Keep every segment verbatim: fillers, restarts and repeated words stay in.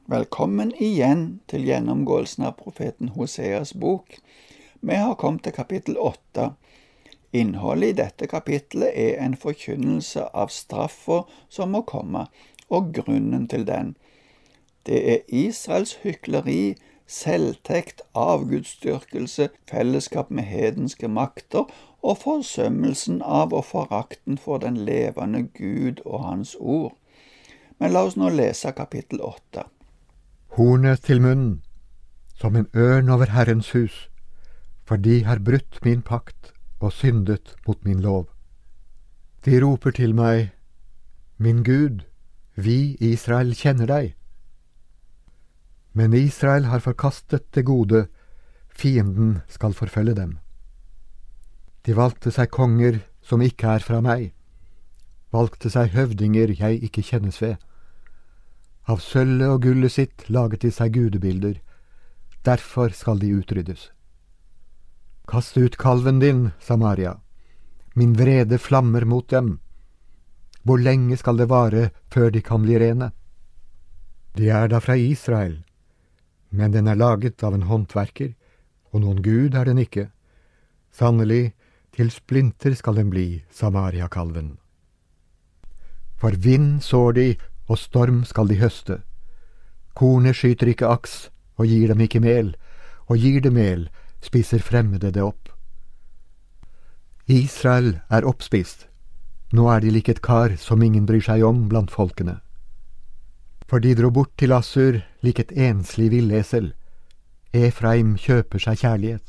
Velkommen igjen til gjennomgåelsen av profeten Hoseas bok. Vi har kommet til kapittel åtte. Innholdet i dette kapittelet er en forkynnelse av straffa som må komme, og grunnen til den. Det er Israels hykleri, selvtekt, avgudsdyrkelse, fellesskap med hedenske makter og forsømmelsen av og forakten for den levende Gud og hans ord. Men la oss nå lese kapittel åtte. Hornet til munnen, som en ørn over Herrens hus, for de har brutt min pakt og syndet mot min lov. De roper til meg, min Gud, vi Israel kjenner deg. Men Israel har forkastet det gode, fienden skal forfølge dem. De valgte seg konger som ikke er fra meg, valgte seg høvdinger jeg ikke kjennes ved. Av sølvet og gullet sitt laget de seg gudebilder, derfor skal de utryddes. Kast ut kalven din, Samaria, min vrede flammer mot dem. Hvor lenge skal det vare før de kan bli rene? De er da fra Israel, men den er laget av en håndverker, og noen gud er den ikke. Sannelig, til splinter skal den bli, Samaria-kalven. For vind sår de, og storm skal de høste. Kornet skyter ikke aks, og gir dem ikke mel, og gir det mel, spiser fremmede det opp. Israel er oppspist. Nå er de lik et kar som ingen bryr seg om blant folkene. For de dro bort til Assur lik et enslig villesel. Efraim kjøper seg kjærlighet.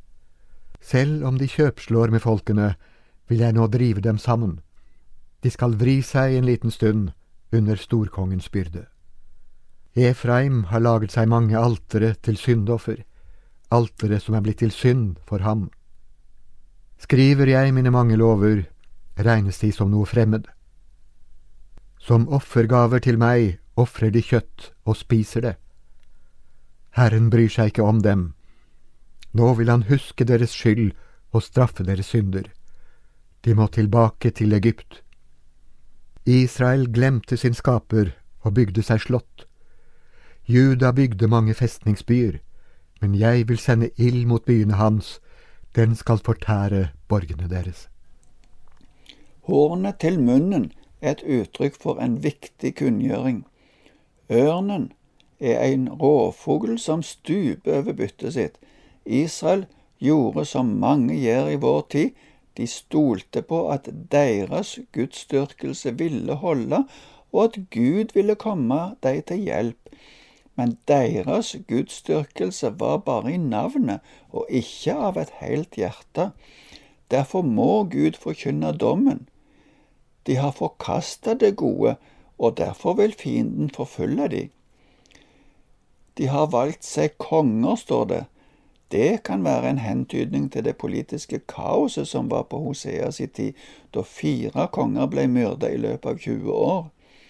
Selv om de kjøpslår med folkene, vil jeg nå drive dem sammen. De skal vri seg en liten stund under storkongens byrde. Efraim har laget seg mange altere til syndoffer, altere som er blitt til synd for ham. Skriver jeg mine mange lover, regnes de som noe fremmed. Som offergaver til meg offrer de kjøtt og spiser det. Herren bryr seg ikke om dem. Nå vil han huske deres skyld og straffe deres synder. De må tilbake til Egypt. Israel glemte sin skaper og bygde seg slott. Juda bygde mange festningsbyer, men jeg vil sende ild mot byene hans, den skal fortære borgene deres. Hornet til munnen er et uttrykk for en viktig kunngjøring. Ørnen er en råfugl som stuper over byttet sitt. Israel gjorde som mange gjør i vår tid. De stolte på at deres gudsdyrkelse ville holde, og at Gud ville komme dem til hjelp. Men deres gudsdyrkelse var bare i navnet, og ikke av et helt hjerte. Derfor må Gud forkynne dommen. De har forkastet det gode, og derfor vil fienden forfølge dem. De har valgt seg konger, står det. Det kan være en hentydning til det politiske kaoset som var på Hoseas i tid, da fire konger ble myrdet i løpet av tjue år.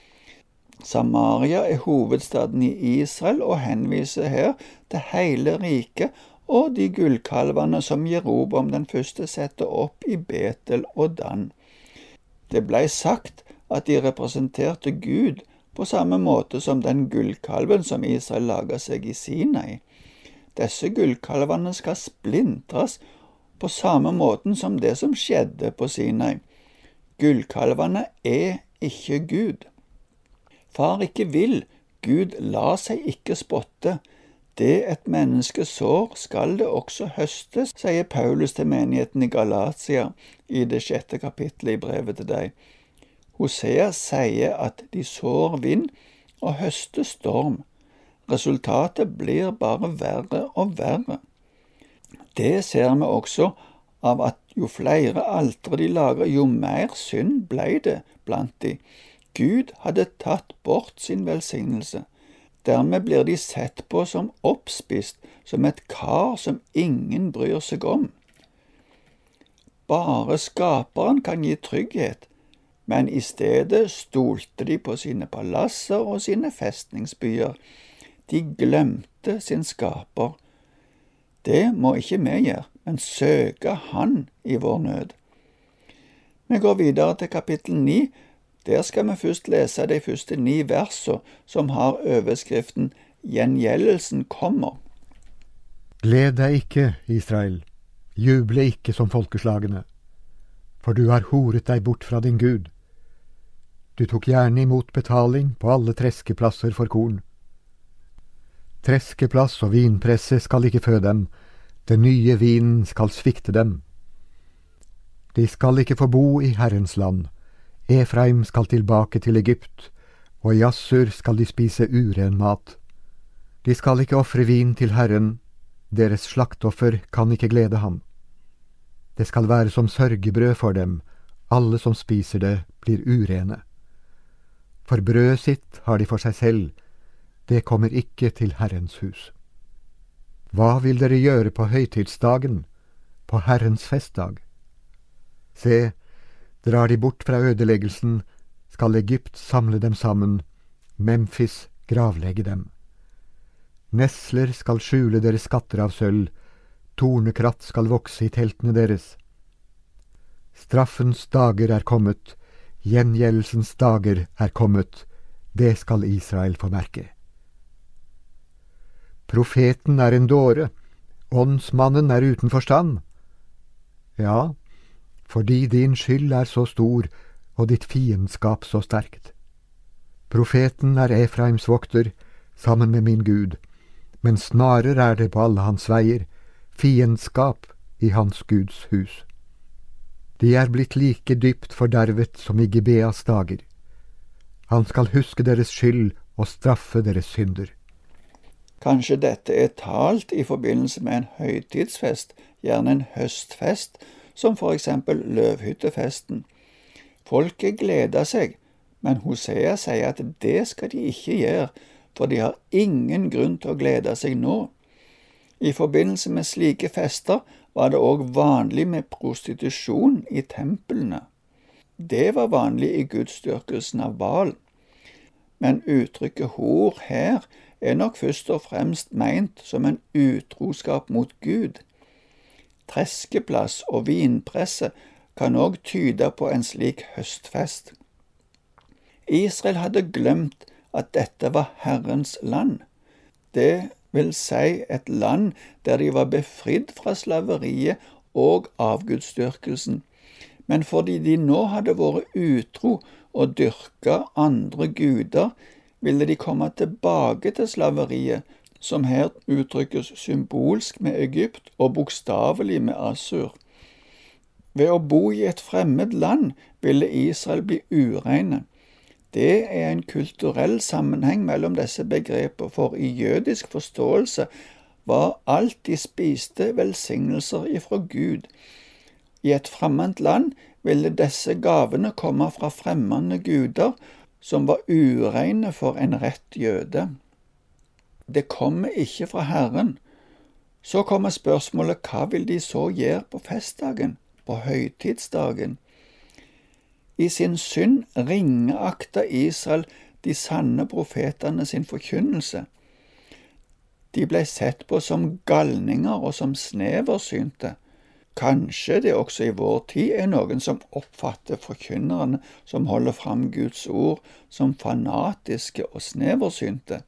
Samaria er hovedstaden i Israel og henviser her til hele riket og de gullkalvene som Jeroboam den første setter opp i Betel og Dan. Det ble sagt at de representerte Gud på samme måte som den gullkalven som Israel laget seg i Sinai. Disse gullkalvene skal splintres på samme måten som det som skjedde på Sinai. Gullkalvene er ikke Gud. Far ikke vil, Gud lar seg ikke spotte. Det et menneske sår skal det også høstes, sier Paulus til menigheten i Galatia i det sjette kapittelet i brevet til deg. Hosea sier at de sår vind og høster storm. Resultatet blir bare verre og verre. Det ser vi også av at jo flere altre de lager, jo mer synd ble det blant de. Gud hadde tatt bort sin velsignelse. Dermed blir de sett på som oppspist, som et kar som ingen bryr seg om. Bare skaperen kan gi trygghet, men i stedet stolte de på sine palasser og sine festningsbyer. De glemte sin skaper. Det må ikke vi gjøre, men søke han i vår nød. Vi går videre til kapittel ni, Der skal vi først lese de første ni versene som har overskriften «Gjengjeldelsen kommer». Gled deg ikke, Israel, juble ikke som folkeslagene, for du har horet deg bort fra din Gud. Du tok gjerne imot betaling på alle treskeplasser for korn. Treskeplass og vinpresse skal ikke fø dem, den nye vinen skal svikte dem. De skal ikke få bo i Herrens land, Efraim skal tilbake til Egypt, og i Assur skal de spise uren mat. De skal ikke offre vin til Herren, deres slaktoffer kan ikke glede ham. Det skal være som sørgebrød for dem, alle som spiser det blir urene. For brødet sitt har de for seg selv, det kommer ikke til Herrens hus. Hva vil dere gjøre på høytidsdagen, på Herrens festdag? Se, drar de bort fra ødeleggelsen, skal Egypt samle dem sammen, Memphis gravlegge dem. Nesler skal skjule deres skatter av sølv, tornekratt skal vokse i teltene deres. Straffens dager er kommet, gjengjeldelsens dager er kommet, det skal Israel få merke. Profeten er en dåre, åndsmannen er uten forstand. Ja, fordi din skyld er så stor, og ditt fiendskap så sterkt. Profeten er Efraims vokter, sammen med min Gud, men snarer er det på alle hans veier, fiendskap i hans Guds hus. De er blitt like dypt fordervet som i Gibeas dager. Han skal huske deres skyld og straffe deres synder. Kanskje dette er talt i forbindelse med en høytidsfest, gjerne en høstfest, som for eksempel løvhyttefesten. Folket gleder seg, men Hosea sier at det skal de ikke gjøre, for de har ingen grunn til å glede seg nå. I forbindelse med slike fester var det også vanlig med prostitusjon i templene. Det var vanlig i gudsdyrkelsen av Baal. Men uttrykket hor her er nok først og fremst meint som en utroskap mot Gud. Treskeplass og vinpresse kan også tyde på en slik høstfest. Israel hadde glemt at dette var Herrens land. Det vil si et land der de var befridd fra slaveriet og avgudsdyrkelsen. Men fordi de nå hadde vært utro og dyrka andre guder, ville de komme tilbake til slaveriet, som her uttrykkes symbolsk med Egypt og bokstavelig med Assur. Ved å bo i et fremmed land ville Israel bli ureine. Det er en kulturell sammenheng mellom disse begreper, for i jødisk forståelse var alt de spiste velsignelser ifra Gud. I et fremmed land ville disse gavene komme fra fremmede guder, som var ureine for en rett jøde. Det kommer ikke fra Herren. Så kommer spørsmålet, hva vil de så gjøre på festdagen, på høytidsdagen? I sin synd ringeakta Israel de sanne profetene sin forkynnelse. De ble sett på som galninger og som sneversynte. Kanskje det også i vår tid er noen som oppfatter forkynnerne som holder fram Guds ord som fanatiske og sneversynte.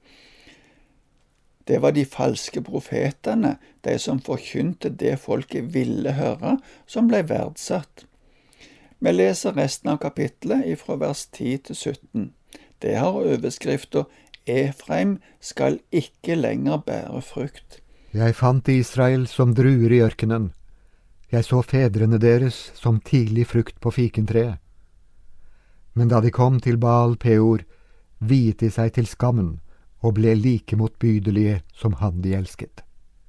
Det var de falske profetene, de som forkynte det folket ville høre, som ble verdsatt. Vi leser resten av kapitlet fra vers ti til sytten. Det har overskriften «Efraim skal ikke lenger bære frukt». Jeg fant Israel som druer i ørkenen. Jeg så fedrene deres som tidlig frukt på fikentreet. Men da de kom til Baal Peor, viet de seg til skammen og ble like motbydelige som han de elsket.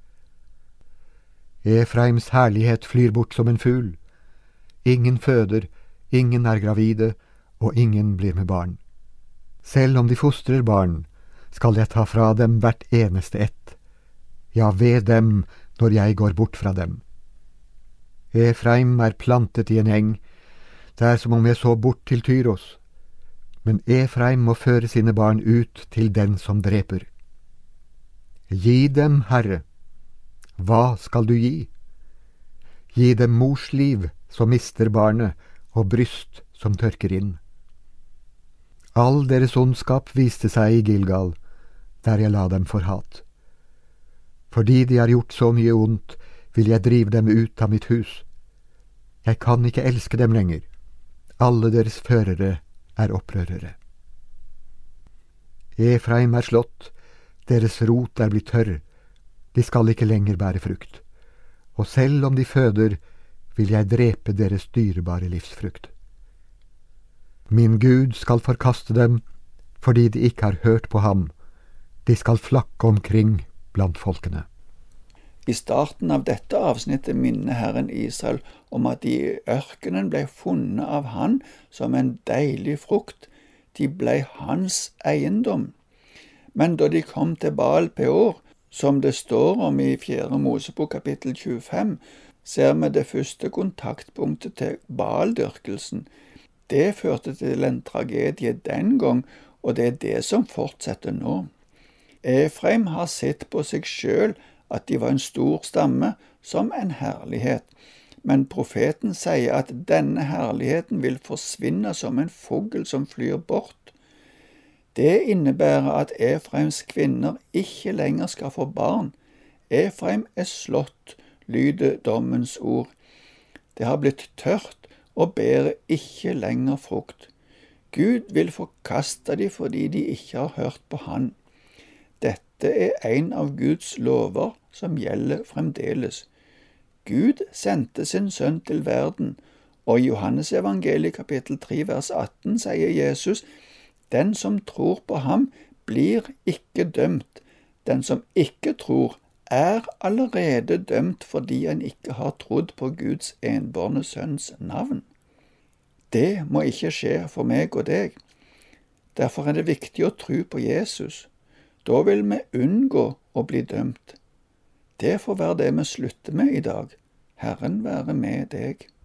Efraims herlighet flyr bort som en fugl. Ingen føder, ingen er gravide, og ingen blir med barn. Selv om de fostrer barn, skal jeg ta fra dem hvert eneste ett. Ja, ved dem når jeg går bort fra dem. Efraim er plantet i en eng, det er som om jeg så bort til Tyros. Men Efraim må føre sine barn ut til den som dreper. Gi dem, Herre. Hva skal du gi? Gi dem mors liv som mister barnet, og bryst som tørker inn. All deres ondskap viste seg i Gilgal, der jeg la dem for hat. Fordi de har gjort så mye ondt, vil jeg drive dem ut av mitt hus. Jeg kan ikke elske dem lenger. Alle deres førere er opprørere. Efraim er slått, deres rot er blitt tørr, de skal ikke lenger bære frukt. Og selv om de føder, vil jeg drepe deres dyrebare livsfrukt. Min Gud skal forkaste dem, fordi de ikke har hørt på ham. De skal flakke omkring blant folkene. I starten av dette avsnittet minner Herren Israel om at de i ørkenen ble funnet av han som en deilig frukt. De ble hans eiendom. Men da de kom til Baal Peor, som det står om i fjerde Mosebok kapittel tjuefem, ser vi det første kontaktpunktet til Baal-dyrkelsen. Det førte til en tragedie den gang, og det er det som fortsetter nå. Efraim har sett på seg selv at de var en stor stamme som en herlighet, men profeten sier at denne herligheten vil forsvinne som en fugl som flyr bort. Det innebærer at Efraims kvinner ikke lenger skal få barn. Efraim er slått, lyder dommens ord. Det har blitt tørt og bærer ikke lenger frukt. Gud vil forkaste dem fordi de ikke har hørt på han. Dette er en av Guds lover som gjelder fremdeles. Gud sendte sin sønn til verden, og i Johannes evangeliet kapittel tre vers atten sier Jesus, «Den som tror på ham blir ikke dømt. Den som ikke tror er allerede dømt fordi han ikke har trodd på Guds enbårne sønns navn.» Det må ikke skje for meg og deg. Derfor er det viktig å tro på Jesus. Da vil vi unngå å bli dømt. Det får være det vi slutter med i dag. Herren være med deg.